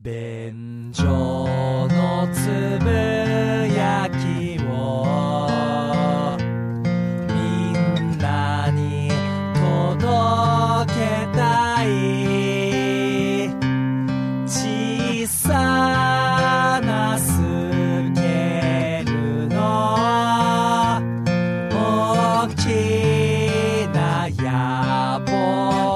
便所のつぶやきをみんなに届けたい小さなスケールの大きな野望。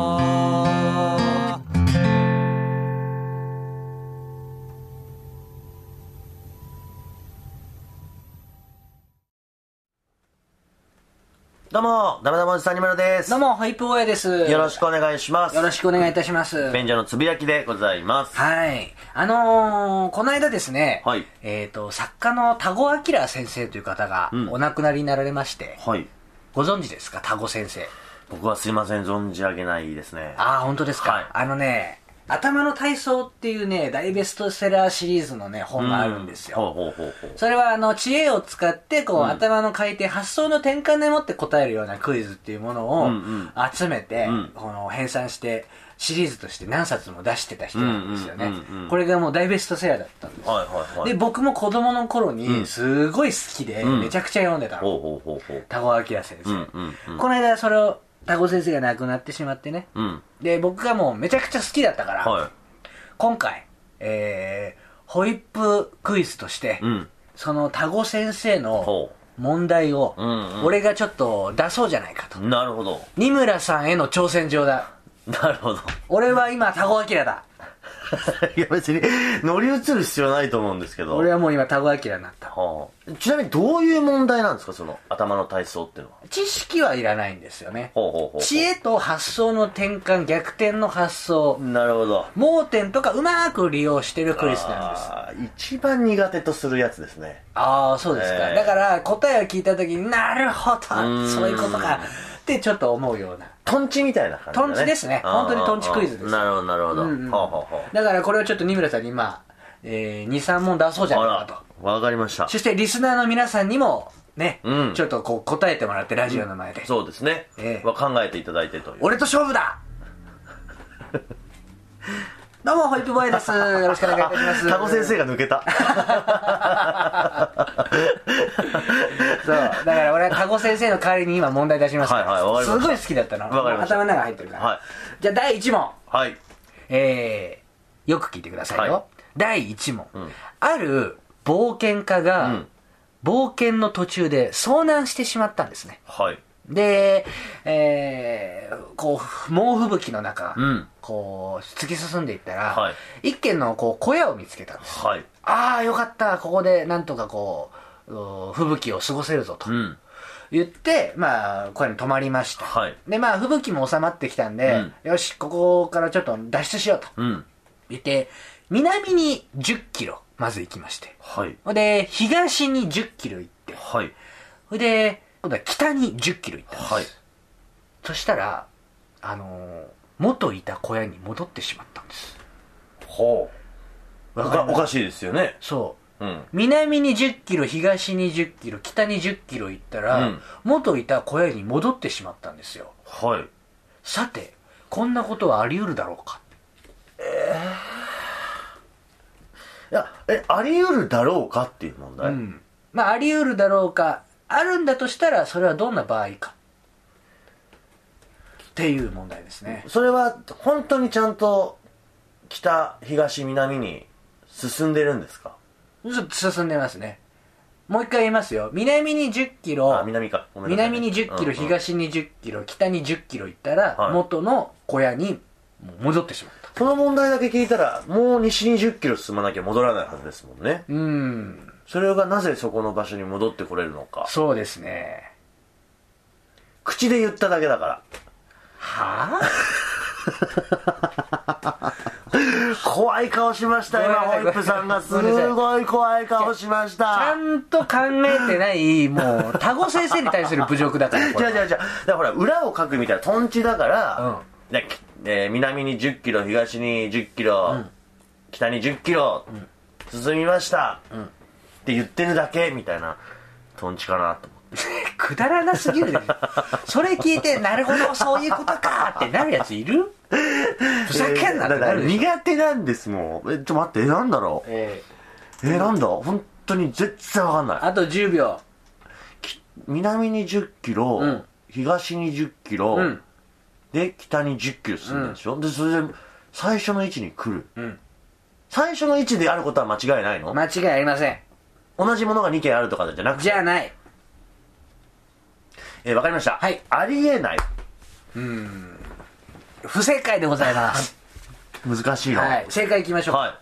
どうも、ダメダメおじさんにむらです。 どうも、ホイップボーイです。 よろしくお願いします。 よろしくお願いいたします。 便所のつぶやきでございます。 はい。この間ですね、 はい。 作家の田子明先生という方がお亡くなりになられまして、 はい。 ご存知ですか、田子先生。 僕はすいません、存じ上げないですね。 ああ、本当ですか。 はい。 頭の体操っていうね、大ベストセラーシリーズのね、本があるんですよ。 ほうほうほうほう。 それは知恵を使って、頭の回転、発想の転換でもって答えるようなクイズっていうものを集めて、編纂して、シリーズとして何冊も出してた人なんですよね。これがもう大ベストセラーだったんです。 はいはいはい。 で、僕も子供の頃にすごい好きで、めちゃくちゃ読んでたの。田子明先生。この間それを、田子先生が亡くなってしまってね。で、僕がもうめちゃくちゃ好きだったから、今回、ホイップクイズとして、その田子先生の問題を、俺がちょっと出そうじゃないかと。 なるほど。 二村さんへの挑戦状だ。 なるほど。 俺は今田子明だ。 いや別に乗り移る必要ないと思うんですけど。 俺はもう今田子明になった。 ちなみにどういう問題なんですか、その頭の体操っていうのは。 知識はいらないんですよね。知恵と発想の転換、逆転の発想。 なるほど。 盲点とかうまく利用してるクイズなんです。一番苦手とするやつですね。 ああ、そうですか。だから答えを聞いた時になるほど、そういうことかってちょっと思うような。 トンチみたいな感じだね。 トンチですね。本当にトンチクイズです。 なるほどなるほど。 だからこれをちょっと二村さんに今、2、3問出そうじゃないかと。 わかりました。 そしてリスナーの皆さんにもね、ちょっとこう答えてもらって、ラジオの前で。 そうですね。考えていただいてという。 俺と勝負だどうも、ホイップボーイです。よろしくお願いいたします。 田子先生が抜けた。 そう。だから俺は田子先生の代わりに今問題出しますから。 はいはい、わかりました。 すごい好きだったの。 わかりました。 頭の中入ってるから。 はい。 じゃあ第1問。 はい。 よく聞いてくださいよ。第1問。ある冒険家が、冒険の途中で遭難してしまったんですね。 はい。 で、こう、猛吹雪の中、こう、突き進んでいったら、一軒のこう小屋を見つけたんです。ああ、よかった、ここでなんとかこう、吹雪を過ごせるぞと。言って、まあ、小屋に泊まりました。で、まあ、吹雪も収まってきたんで、よし、ここからちょっと脱出しようと。言って、南に10キロ、まず行きまして。で、東に10キロ行って。で、今度は北に10キロ行ったんです。そしたら、元いた小屋に戻ってしまったんです。 おかしいですよね。 そう。南に10キロ、東に10キロ、北に10キロ行ったら、元いた小屋に戻ってしまったんですよ。さて、こんなことはあり得るだろうか。 いや、あり得るだろうかっていう問題。 まあ、あり得るだろうか。あるんだとしたら、それはどんな場合か。っていう問題ですね。 それは、本当にちゃんと、北、東、南に進んでるんですか？ 進んでますね。もう一回言いますよ。南に10キロ、 南か。 南に10キロ、東に10キロ、北に10キロ行ったら、元の小屋に戻ってしまった。 この問題だけ聞いたら、もう西に10キロ進まなきゃ戻らないはずですもんね。それがなぜそこの場所に戻ってこれるのか。 そうですね。 口で言っただけだから。 はぁ怖い顔しました今、ホイップさんが。すごい怖い顔しました。 ちゃんと考えてない、もう、田子先生に対する侮辱だから。 違う。だからほら、裏を書くみたいなトンチだから、南に10キロ、東に10キロ、北に10キロ、進みました。って言ってるだけみたいなトンチかなと思って。 くだらなすぎるね。それ聞いて、なるほど、そういうことかってなるやついる？ ふざけんなってなるでしょ。 苦手なんですもん。ちょっと待って、なんだろう。なんだ本当に全然わかんない。 あと10秒。 南に10キロ、東に10キロ、で、北に10キロ進んでるでしょ、で、それで、最初の位置に来る。最初の位置であることは間違いないの？ 間違いありません。 同じものが2件あるとかじゃなくて。 じゃない。 わかりました。 はい。 ありえない。 不正解でございます。 難しいな。 はい。正解いきましょう。はい。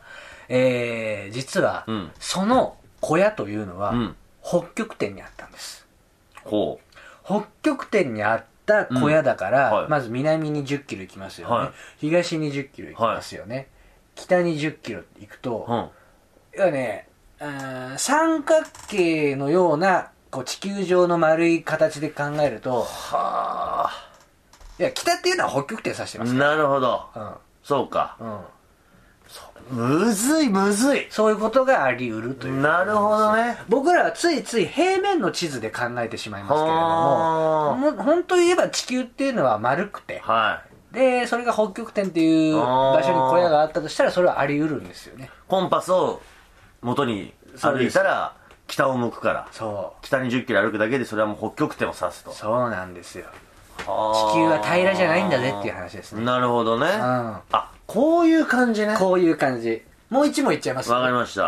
実は、その小屋というのは、北極点にあったんです。 ほう。 北極点にあった小屋だから、まず南に10キロ行きますよね。東に10キロ行きますよね。北に10キロ行くと、要はね、三角形のようなこう地球上の丸い形で考えると、いや、北っていうのは北極点指してますから。 なるほど。そうか。むずい。 そういうことがあり得るという。 なるほどね。 僕らはついつい平面の地図で考えてしまいますけれども、本当言えば地球っていうのは丸くて、で、それが北極点っていう場所に小屋があったとしたら、それはあり得るんですよね。 コンパスを元に歩いたら、北を向くから。北に10キロ歩くだけで、それはもう北極点を指すと。 そうなんですよ。地球は平らじゃないんだぜっていう話ですね。 なるほどね。こういう感じね。 こういう感じ。もう一問いっちゃいます。 わかりました。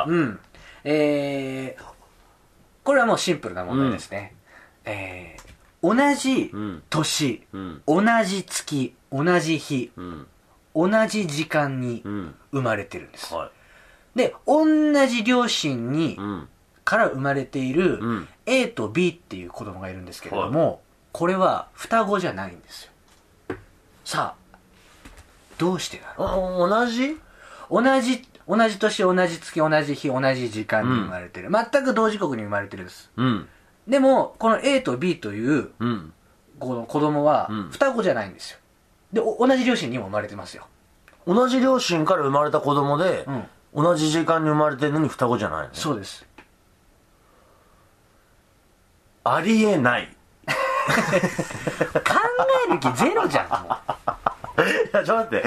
これはもうシンプルな問題ですね。同じ年、同じ月、同じ日、同じ時間に生まれてるんです。で、同じ両親に、から生まれている A と B っていう子供がいるんですけれども、これは双子じゃないんですよ。さあ、どうしてだろう。同じ年、同じ月、同じ日、同じ時間に生まれてる。全く同時刻に生まれてるんです。でも、この A と B という、この子供は双子じゃないんですよ。で、同じ両親にも生まれてますよ。 同じ両親から生まれた子供で、同じ時間に生まれてるのに双子じゃないの？ そうです。 ありえない。 考える気ゼロじゃん、もう。 いや、ちょっと待って。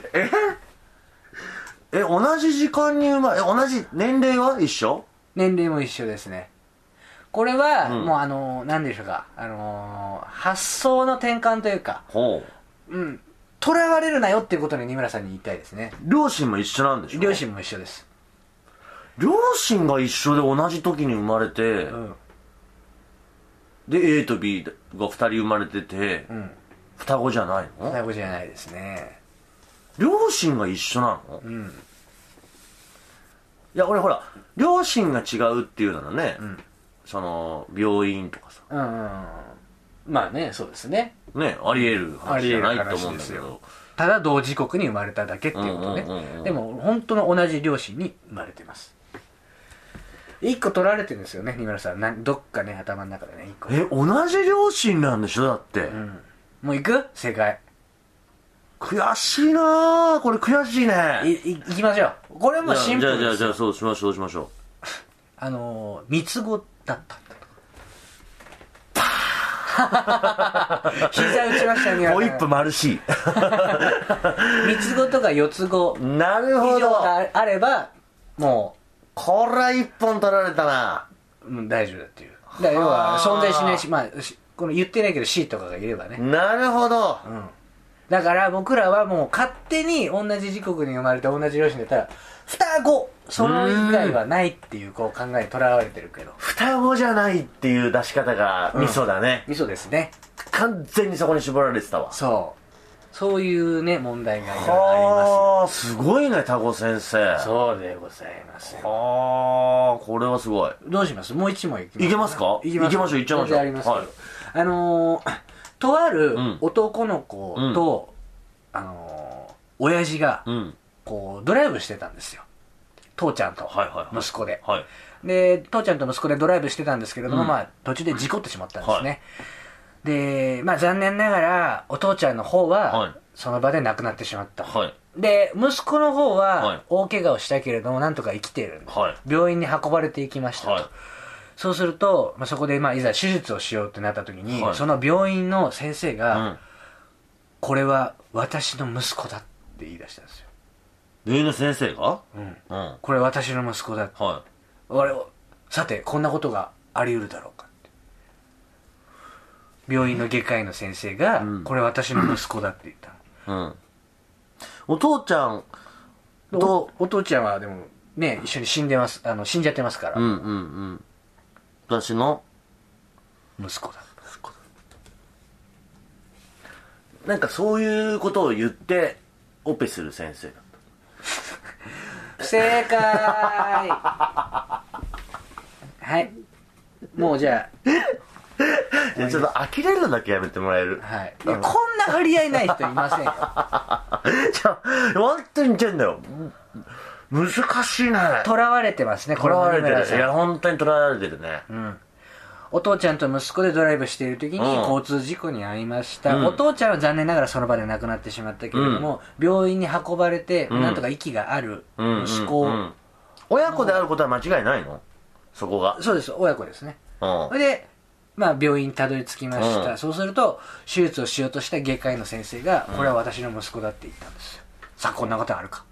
同じ時間に生まれ、同じ年齢は一緒？ 年齢も一緒ですね。これは、もう何でしょうか、発想の転換というか、囚われるなよっていうことに二村さんに言いたいですね。 両親も一緒なんでしょ？ 両親も一緒です。 両親が一緒で同じ時に生まれて、で A と B が2人生まれてて、双子じゃないの？ 双子じゃないですね。 両親が一緒なの？いや、俺ほら、両親が違うっていうならね、その病院とかさ、 まあね、そうですね。 ね、あり得る話じゃないと思うんだけど、 ただ同時刻に生まれただけっていうことね。でも本当の同じ両親に生まれてます。1個取られてるんですよね、二村さん。どっかね、頭の中でね、1 個。同じ両親なんでしょ、だって。 もう行く？正解。 悔しいなぁ。これ悔しいね。 行きましょう。これもシンプルです。 じゃあ、そうしましょう。 三つ子だったんだと。膝打ちましたね。 ホイップ丸 C。 三つ子とか四つ子。 なるほど。 以上があれば、もう。 これは一本取られたな。 大丈夫だっていう。だから要は存在しないし、まあ、この言ってないけど C とかがいればね。 なるほど。 だから僕らはもう勝手に同じ時刻に生まれて同じ両親だったら、双子その以外はないっていうこう考えにとらわれてるけど。 双子じゃないっていう出し方がミソだね。 ミソですね。 完全にそこに絞られてたわ。 そういうね、問題がいろいろあります。 すごいね、タコ先生。 そうでございますよ。 これはすごい。 どうします？もう一問いきますか？ いけますか？行きましょう、行っちゃいましょう。 ありますけど。とある男の子と、親父が、こう、ドライブしてたんですよ。父ちゃんと息子で。で、父ちゃんと息子でドライブしてたんですけれども、まあ、途中で事故ってしまったんですね。で、まあ残念ながら、お父ちゃんの方は、その場で亡くなってしまった。で、息子の方は、大怪我をしたけれども、なんとか生きているんで、病院に運ばれていきましたと。そうすると、そこで、いざ手術をしようってなった時に、その病院の先生が、これは私の息子だってって言い出したんですよ。 病院の先生が？ これ私の息子だって。さてこんなことがあり得るだろうかって。病院の外科医の先生が、これ私の息子だって言った。 お父ちゃんとお父ちゃんはでもね一緒に死んじゃってますから。 私の息子だ。 なんかそういうことを言ってオペする先生だった。 正解はいもうじゃあちょっと呆れるのだけやめてもらえる？ はい、こんな張り合いない人いませんよ。 本当に言ってんだよ。難しいね。 囚われてますね。 囚われてる。いや本当に囚われてるね。 お父ちゃんと息子でドライブしている時に交通事故に遭いました、お父ちゃんは残念ながらその場で亡くなってしまったけれども、病院に運ばれて、なんとか息がある息子、 親子であることは間違いないの？そこが。 そうです、親子ですね。それで病院にたどり着きました、そうすると手術をしようとした外科医の先生が、これは私の息子だって言ったんですよ。さあこんなことあるか。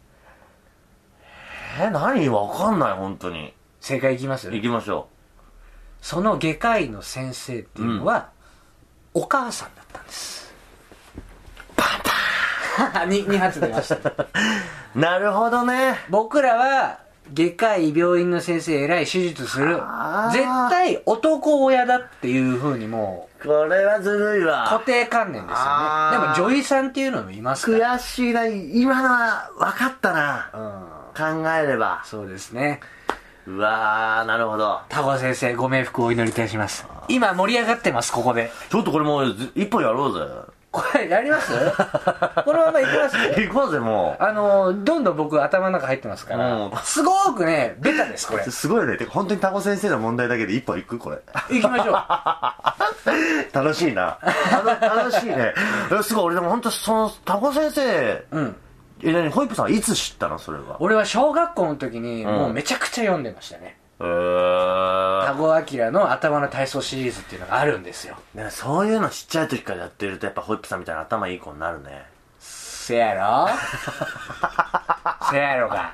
何？わかんない本当に。 正解いきます？ いきましょう。 その外科医の先生っていうのは、お母さんだったんです。パンパン2発出ました。 なるほどね。 僕らは外科医病院の先生偉い手術する絶対男親だっていう風にもうこれはずるいわ。 固定観念ですよね。でも女医さんっていうのもいますから。 悔しいな。今のは分かったな、考えれば。 そうですね。 うわー、なるほど。 田子先生ご冥福をお祈りいたします。今盛り上がってます。ここでちょっとこれもう一本やろうぜ。 これやります？このままいきます？ いこうぜ。もうどんどん僕頭の中入ってますから、すごくねベタですこれ。 すごいね。本当にタコ先生の問題だけで一本いく？これいきましょう。 楽しいな。楽しいね。すごい。俺でも本当そのタコ先生、ホイップさんはいつ知ったの？それは。 俺は小学校の時にもうめちゃくちゃ読んでましたね。田子明の頭の体操シリーズっていうのがあるんですよ。 そういうのちっちゃい時からやってるとやっぱホイップさんみたいな頭いい子になるね。 せやろせやろか。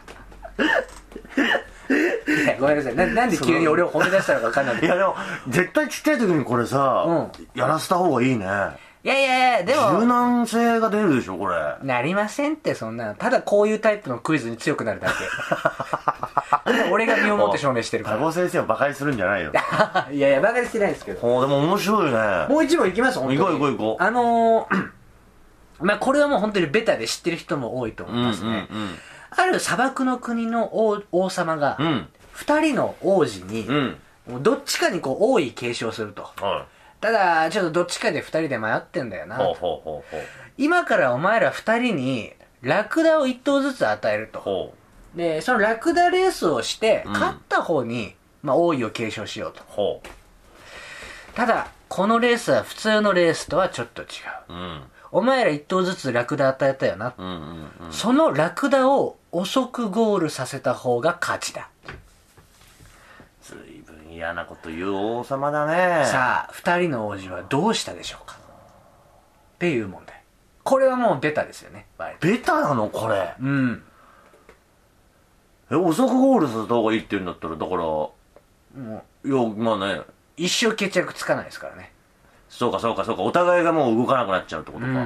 いやごめんなさい。なんで急に俺を褒め出したのか分かんない。 いやでも絶対ちっちゃい時にこれさ、やらせた方がいいね。 いやでも柔軟性が出るでしょこれ。なりませんってそんな。ただこういうタイプのクイズに強くなるだけ。俺が身をもって証明してるから。 タコ先生をバカにするんじゃないよ。 いやバカにしてないですけど。 でも面白いね。 もう一問いきます。 行こう。これはもう本当にベタで知ってる人も多いと思いますね。ある砂漠の国の王様が2人の王子にどっちかに王位継承すると。ただちょっとどっちかで2人で迷ってんだよな。今からお前ら2人にラクダを1頭ずつ与えると。でそのラクダレースをして勝った方に王位を継承しようと。ただこのレースは普通のレースとはちょっと違う。お前ら1頭ずつラクダ与えたよな。そのラクダを遅くゴールさせた方が勝ちだ。 随分嫌なこと言う王様だね。 さあ2人の王子はどうしたでしょうかっていう問題。これはもうベタですよね。 ベタなのこれ？遅くゴールさせた方がいいって言うんだったら、だから一生決着つかないですからね。 そうかお互いがもう動かなくなっちゃうってこと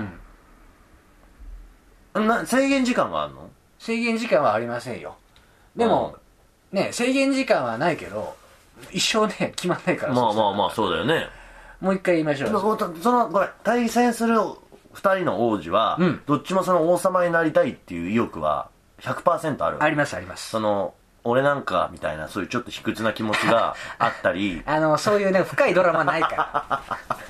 か。制限時間があるの？ 制限時間はありませんよ。でもね、制限時間はないけど一生ね決まんないから。 そうだよね。 もう一回言いましょう。 これ対戦する2人の王子は、どっちもその王様になりたいっていう意欲は 100% ある。 あります。 俺なんかみたいなそういうちょっと卑屈な気持ちがあったりそういうね深いドラマないから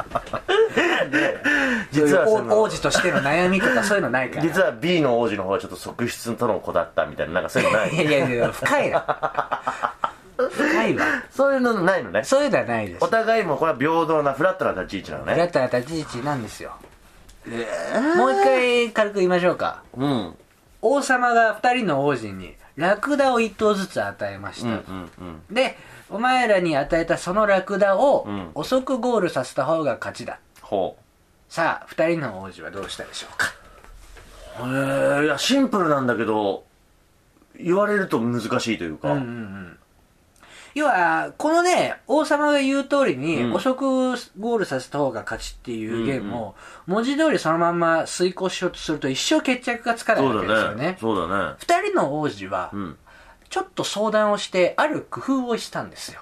実は王子としての悩みとかそういうのないから。 実は B の王子の方はちょっと側室との子だったみたいな、なんかそういうのない？ いや深いな。深いわ。 そういうのないのね。 そういうのはないです。 お互いもこれは平等なフラットな立ち位置なのね。 フラットな立ち位置なんですよ。もう一回軽く言いましょうか。王様が2人の王子にラクダを1頭ずつ与えました。でお前らに与えたそのラクダを遅くゴールさせた方が勝ちだ。さあ2人の王子はどうしたでしょうか。 へえ、いやシンプルなんだけど言われると難しいというか、 要はこのね王様が言う通りに遅くゴールさせた方が勝ちっていうゲームを文字通りそのまんま遂行しようとすると一生決着がつかないわけですよね。 そうだね。 二人の王子はちょっと相談をしてある工夫をしたんですよ。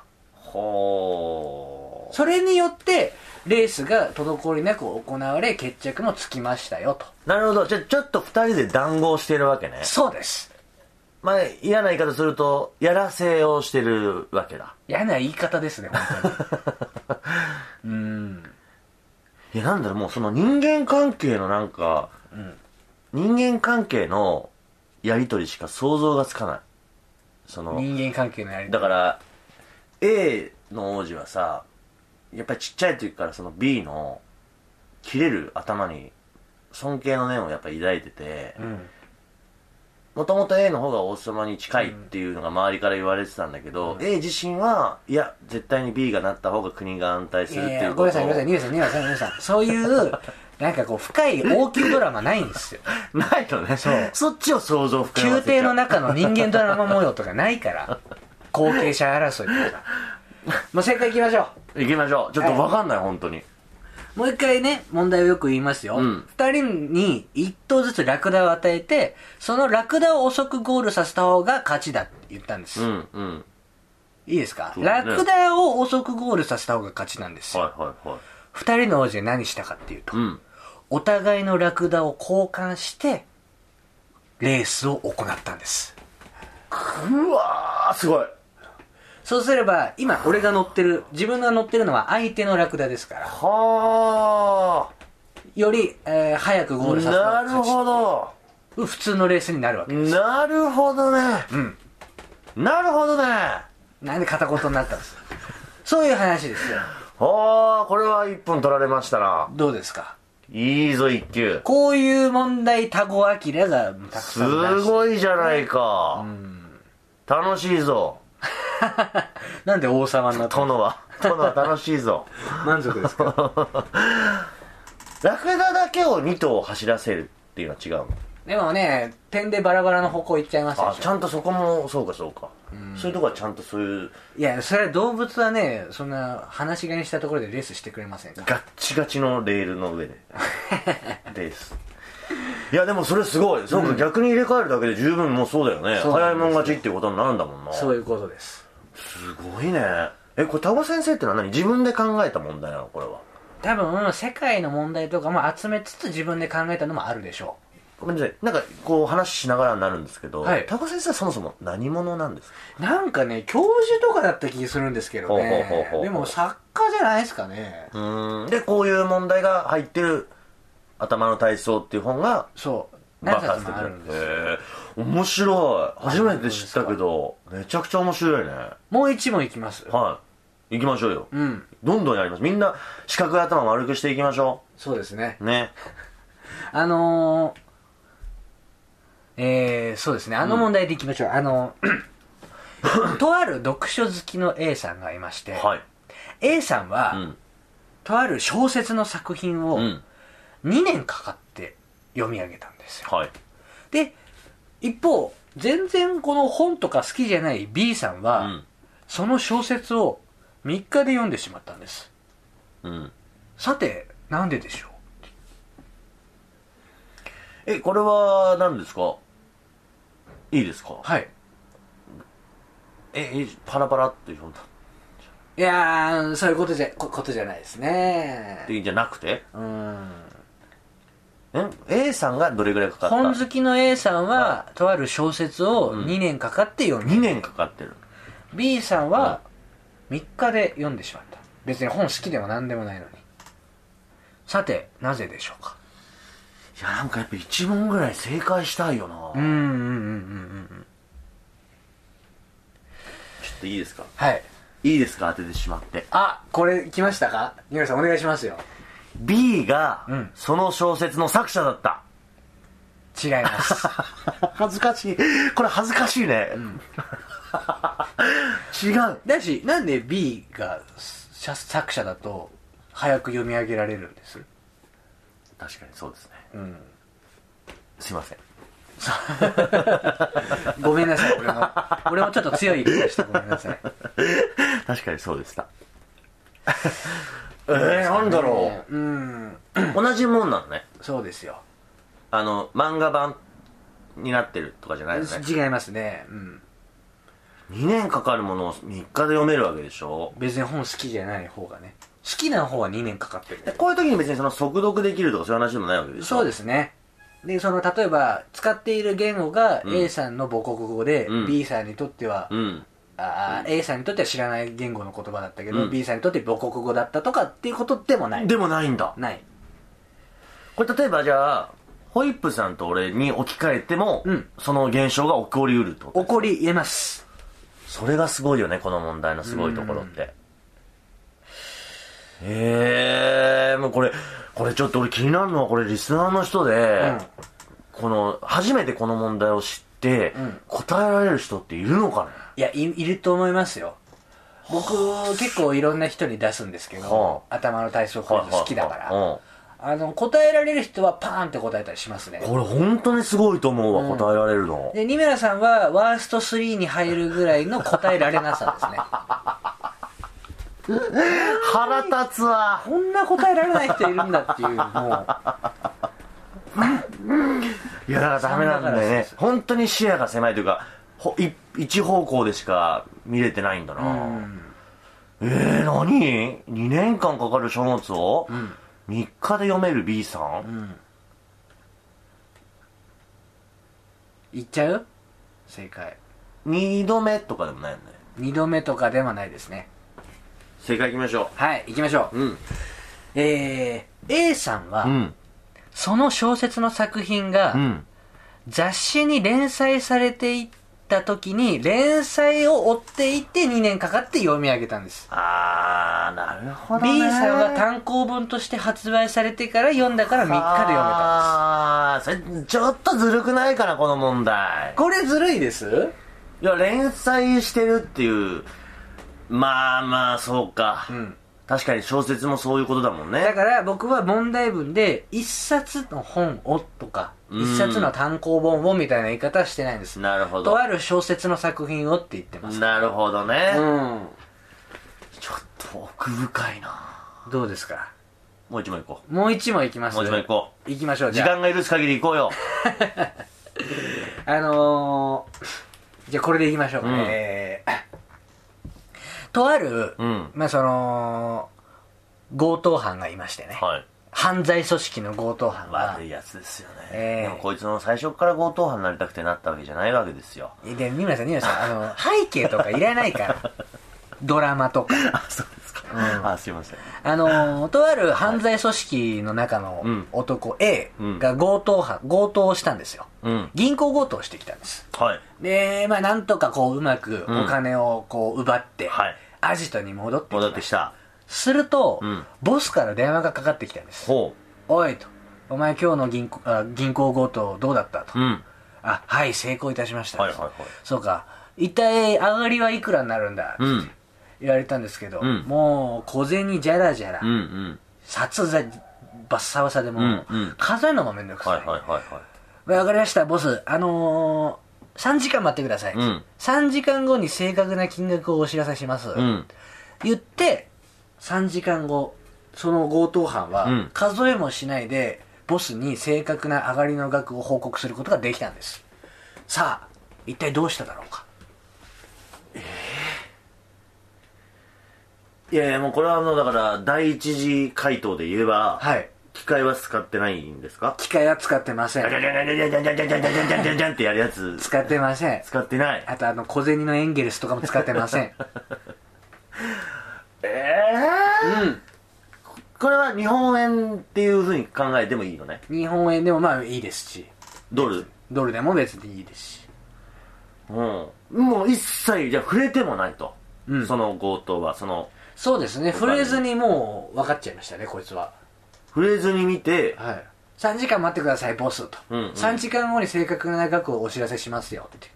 それによってレースが滞りなく行われ決着もつきましたよと。 なるほど。じゃあちょっと二人で談合してるわけね。 そうです。 まあ嫌な言い方するとやらせをしてるわけだ。 嫌な言い方ですね本当に。 いやなんだろう、もうその人間関係のなんか、人間関係のやり取りしか想像がつかない。その人間関係のやり取りだから A の王子はさ、やっぱりちっちゃい時からその B の切れる頭に尊敬の念をやっぱり抱いてて、もともと A の方が王様に近いっていうのが周りから言われてたんだけど、A 自身はいや絶対に B がなった方が国が安泰するっていうことを。 ごめんなさいごめんなさい、ニューさんそういうなんかこう深い王宮ドラマないんですよ。 ないのね。そっちを想像膨らませちゃう。 宮廷の中の人間ドラマ模様とかないから後継者争いとか。もう正解いきましょう。行きましょう。ちょっと分かんない、本当に。 もう一回ね問題をよく言いますよ。二人に一投ずつラクダを与えて、そのラクダを遅くゴールさせた方が勝ちだって言ったんです。いいですか、ラクダを遅くゴールさせた方が勝ちなんですよ。二人の王子で何したかっていうと、お互いのラクダを交換してレースを行ったんです。 うわーすごい。 そうすれば今俺が乗ってる、自分が乗ってるのは相手のラクダですから、より、早くゴールさせた方が勝ち。なるほど。普通のレースになるわけです。 なるほどね。なるほどね。 なんで片言になったんですか。そういう話ですよ。 これは1分取られましたな。 どうですか。 いいぞ1級。 こういう問題タゴアキラがたくさん出して。 すごいじゃないか。楽しいぞ。 なんで王様になったの。 殿は楽しいぞ。 満足ですか。 ラクダだけを2頭走らせるっていうのは違うの。 でもね点でバラバラの方向行っちゃいますでしょ。 ちゃんとそこもそうか、そういうとこはちゃんとそういう。 いやそれは動物はねそんな放し飼いにしたところでレースしてくれませんか。 ガッチガチのレールの上でレース。いやでもそれすごい。そうか、逆に入れ替えるだけで十分もうそうだよね。早いもん勝ちっていうことになるんだもんな。 そういうことです。 すごいね。これタゴ先生ってのは何、自分で考えた問題なのこれは。 多分世界の問題とかも集めつつ自分で考えたのもあるでしょう。ごめんなさい、なんかこう話しながらになるんですけど、タゴ先生はそもそも何者なんですか。 なんかね教授とかだった気するんですけどね。でも作家じゃないですかね。 でこういう問題が入ってる頭の体操っていう本が何冊もあるんですよ。 面白い。初めて知ったけどめちゃくちゃ面白いね。 もう一問いきます。 行きましょうよ。どんどんやります。みんな四角い頭丸くしていきましょう。そうですね。そうですね。問題でいきましょう。とある読書好きの A さんがいまして、A さんは、とある小説の作品を2年かかって読み上げたんですよ。で一方全然この本とか好きじゃない B さんは、その小説を3日で読んでしまったんです。さてなんででしょう。これは何ですか。いいですか。パラパラって読んだ。 いやーそういうことじゃないですね。 っていうんじゃなくて、A さんがどれぐらいかかった。 本好きの A さんは、とある小説を2年かかって読んで 2年かかってる。 B さんは3日で読んでしまった。別に本好きでも何でもないのに。さてなぜでしょうか。 いやなんかやっぱ1問ぐらい正解したいよな。ちょっといいですか。いいですか、当ててしまって。 これ来ましたか。ニューさんお願いしますよ。 B が、その小説の作者だった。 違います恥ずかしい。これ恥ずかしいね。違う。 だしなんで B が作者だと早く読み上げられるんです。 確かにそうですね。 すいません。 ごめんなさい、俺もちょっと強い言い方してごめんなさい。 確かにそうでした。なんだろう。同じもんなのね。 そうですよ。 漫画版になってるとかじゃないですね。 違いますね。 2年かかるものを3日で読めるわけでしょ。 別に本好きじゃない方がね。好きな方は2年かかってる。 こういう時に別にその速読できるとかそういう話でもないわけでしょ。 そうですね。で、例えば、使っている言語が A さんの母国語で、B さんにとっては、A さんにとっては知らない言語の言葉だったけど、B さんにとって母国語だったとかっていうことでもない。 でもないんだ。 ない。 これ例えばじゃあ、ホイップさんと俺に置き換えても、その現象が起こりうるってことですか？ 起こり得ます。 それがすごいよね、この問題のすごいところって。もうこれちょっと俺気になるのは、これリスナーの人で、初めてこの問題を知って、答えられる人っているのかね？ いや、いると思いますよ。僕、結構いろんな人に出すんですけど、頭の体操クイズ好きだから。答えられる人はパーンって答えたりしますね。 これ本当にすごいと思うわ、答えられるの。 で、二村さんはワースト3に入るぐらいの答えられなさですね。 腹立つわ。 こんな答えられない人いるんだっていう、もう。 いや、だからダメなんだよね。本当に視野が狭いというか、一方向でしか見れてないんだな。何 ?2 年間かかる書物を、3日で読める B さん、 言っちゃう？正解。 2度目とかでもないよね。 2度目とかでもないですね。 正解いきましょう。はい、いきましょう。A さんは、その小説の作品が、雑誌に連載されていった時に、連載を追っていって2年かかって読み上げたんです。 なるほどね。 B さんは単行本として発売されてから読んだから3日で読めたんです。それちょっとずるくないかな、この問題。 これずるいです？ いや、連載してるっていう、まあそうか、確かに小説もそういうことだもんね。 だから僕は問題文で一冊の本をとか、一冊の単行本をみたいな言い方はしてないんです。 なるほど。 とある小説の作品をって言ってます。 なるほどね。ちょっと奥深いな。 どうですか？ もう一問いこう。もう一問いきます。 もう一問いこう。 いきましょう。 時間が許す限りいこうよ。 じゃあこれでいきましょう。とある、強盗犯がいましてね。犯罪組織の強盗犯が。 悪いやつですよね。でもこいつの最初から強盗犯になりたくてなったわけじゃないわけですよ。 で、二村さん、背景とかいらないから。ドラマとか。 そうですか。すいません。 とある犯罪組織の中の男 A が強盗をしたんですよ。銀行強盗をしてきたんです。で、なんとかうまくお金を奪って、アジトに戻ってきた。すると、ボスから電話がかかってきたんです。おいと、お前今日の銀行強盗どうだったと。はい、成功いたしました。そうか、一体上がりはいくらになるんだって言われたんですけど、もう小銭じゃらじゃら、札バッサバサでも数えるのもめんどくさい。わかりました、ボス。3時間待ってください。3時間後に正確な金額をお知らせします。言って、3時間後、その強盗犯は数えもしないで、ボスに正確な上がりの額を報告することができたんです。さあ、一体どうしただろうか。 いやいや、もうこれはだから第一次回答で言えば、機械は使ってないんですか？ 機械は使ってません。 ジャジャジャジャジャジャジャジャジャジャジャジャジャってやるやつ使ってません。 使ってない。 あと小銭のエンゲルスとかも使ってません。 これは日本円っていうふうに考えてもいいのね。 日本円でもいいですし、 ドルでも別にいいですし、 もう一切じゃ触れてもないと、その強盗はそうですね、触れずにもう分かっちゃいましたね、こいつは。 触れずに見て、 3時間待ってくださいボスと、3時間後に正確な額をお知らせしますよって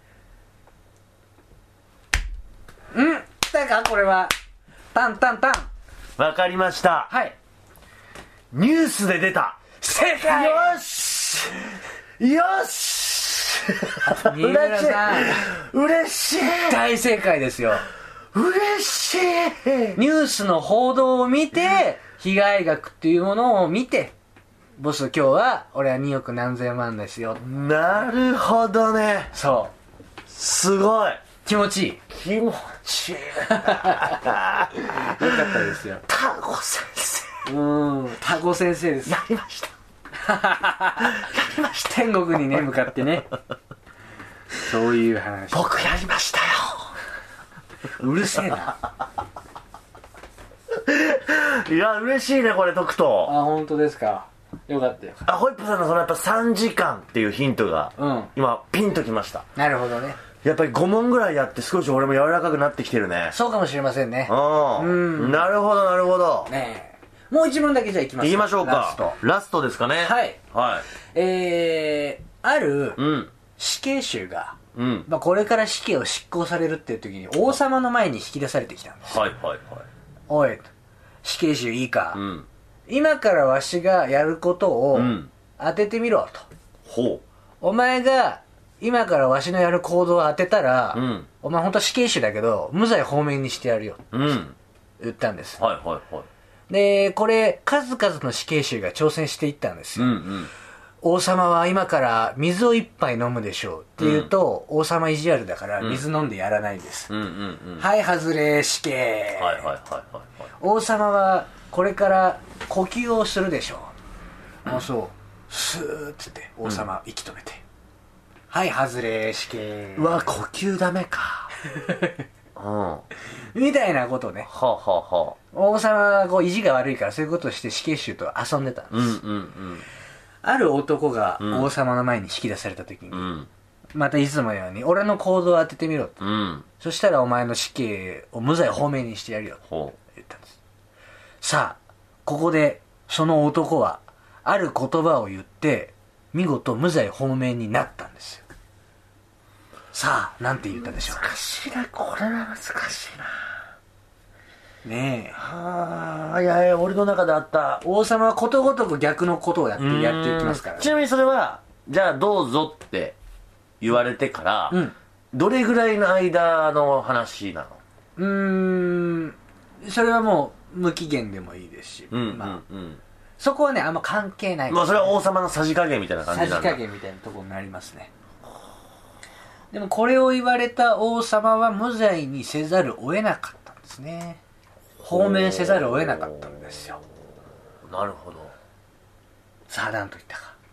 言って、来たかこれは。タンタンタン。 わかりました。ニュースで出た。 正解。 よし。 よし三村さん嬉しい大正解ですよ。 嬉しい。 ニュースの報道を見て被害額っていうものを見て、ボス今日は俺は2億何千万ですよ。 なるほどね。 そうすごい気持ちいい。 気持ちいい。よかったですよ。 タコ先生。 タコ先生です。 やりました。 やりました。天国にね向かってね。そういう話。 僕やりましたよ。 うるせえな。 いや嬉しいねこれ解くと。 あ、本当ですか。よかったよ。 あ、ホイップさんのそのやっぱ3時間っていうヒントが、今ピンときました。 なるほどね。 やっぱり5問ぐらいやって少し俺も柔らかくなってきてるね。 そうかもしれませんね。 なるほどなるほど。 ねえ、もう1問だけじゃあいきますか。 いきましょうか。ラストですかね。 はいはい。 ある死刑囚が、これから死刑を執行されるっていう時に王様の前に引き出されてきたんです。 はいはいはい。 おい、死刑囚いいか、今からわしがやることを当ててみろと。 ほう。 お前が今からわしのやる行動を当てたら、お前本当は死刑囚だけど無罪放免にしてやるよ、言ったんです。 はいはいはい。 でこれ数々の死刑囚が挑戦していったんですよ。王様は今から水を一杯飲むでしょうって言うと、王様意地悪だから水飲んでやらないんです。はい、外れ死刑。 はいはいはいはい。 王様はこれから呼吸をするでしょう。あ、そう。スーッつって王様息止めて、はい、外れ死刑。 うわ、呼吸ダメか。 みたいなことね。 はあはあはあ。 王様はこう意地が悪いからそういうことをして死刑囚と遊んでたんです。ある男が王様の前に引き出された時に、またいつものように俺の行動を当ててみろと、そしたらお前の死刑を無罪放免にしてやるよと言ったんです。さあここでその男はある言葉を言って見事無罪放免になったんですよ。さあなんて言ったでしょう。 難しいな、これは難しいな。 ねえ。 はあ、いやいや、俺の中であった。 王様はことごとく逆のことをやっていきますから、ね。 ちなみにそれは、じゃあどうぞって言われてから、どれぐらいの間の話なの？ それはもう無期限でもいいですし、そこはねあんま関係ないです、ね。 まあそれは王様のさじ加減みたいな感じなんだ。 さじ加減みたいなところになりますね。でもこれを言われた王様は無罪にせざるを得なかったんですね。放免せざるを得なかったんですよ。 なるほど。 さあ何と言ったか。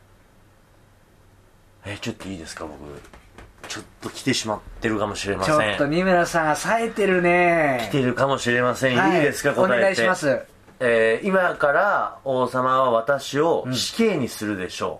ちょっといいですか。僕ちょっと来てしまってるかもしれません。 ちょっと二村さん冴えてるね。 来てるかもしれません、いいですか、答えて。 お願いします。 今から王様は私を死刑にするでしょ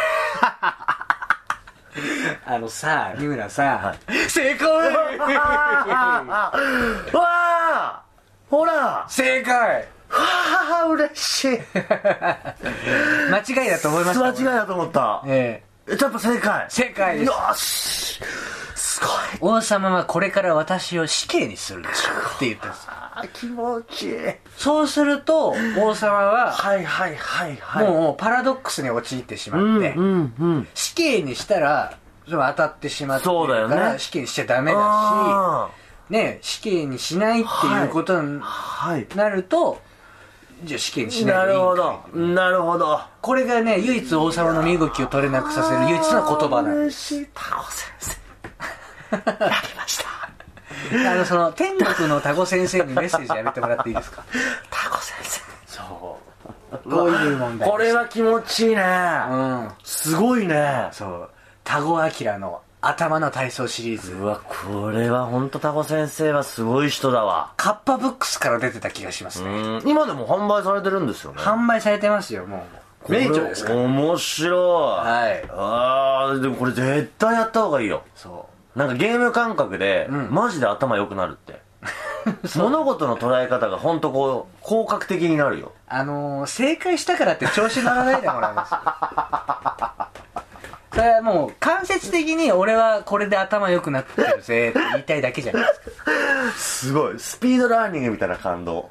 う。 さあ二村さん、正解わあ、ほら正解。 わあ、嬉しい。 間違いだと思いました。 間違いだと思った。やっぱ正解。 正解です。 よし、すごい。 王様はこれから私を死刑にするでしょうって言ったんです。 気持ちいい。 そうすると王様はもうパラドックスに陥ってしまって、死刑にしたらそれは当たってしまってるから死刑にしちゃダメだし、ね、死刑にしないっていうことになると、じゃあ死刑にしないでいいんかい。 なるほど、なるほど。 これがね唯一王様の身動きを取れなくさせる唯一の言葉なんです。 タコ先生やりました。 その天国のタコ先生にメッセージやめてもらっていいですか。 タコ先生。 そうこういう問題。 これは気持ちいいね。すごいね。 そうタゴアキラの頭の体操シリーズ。 うわ、これは本当タコ先生はすごい人だわ。 カッパブックスから出てた気がしますね。 今でも販売されてるんですよね。 販売されてますよ。もう名著ですから。 面白い。でもこれ絶対やった方がいいよ。そうなんかゲーム感覚で、マジで頭良くなるって物事の捉え方が本当こう広角的になるよ。正解したからって調子乗らないでもらいます。 それはもう間接的に俺はこれで頭良くなってるぜって言いたいだけじゃないですか。 すごいスピードラーニングみたいな感動。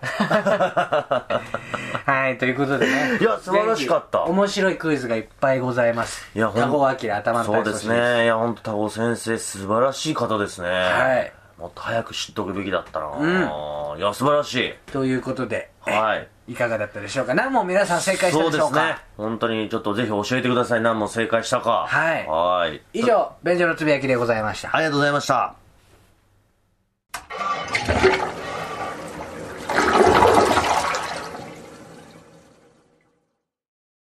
はい、ということでね、 いや素晴らしかった。 面白いクイズがいっぱいございます。 いや田子明頭のそうですね。いや本当田子先生素晴らしい方ですね。 はい、 もっと早く知っとくべきだったな。いや素晴らしい。 ということで、 はい、 いかがだったでしょうか。何問皆さん正解したでしょうか。そうですね、 本当にちょっとぜひ教えてください。何問正解したか。 はい、以上便所のつぶやきでございました。 ありがとうございました。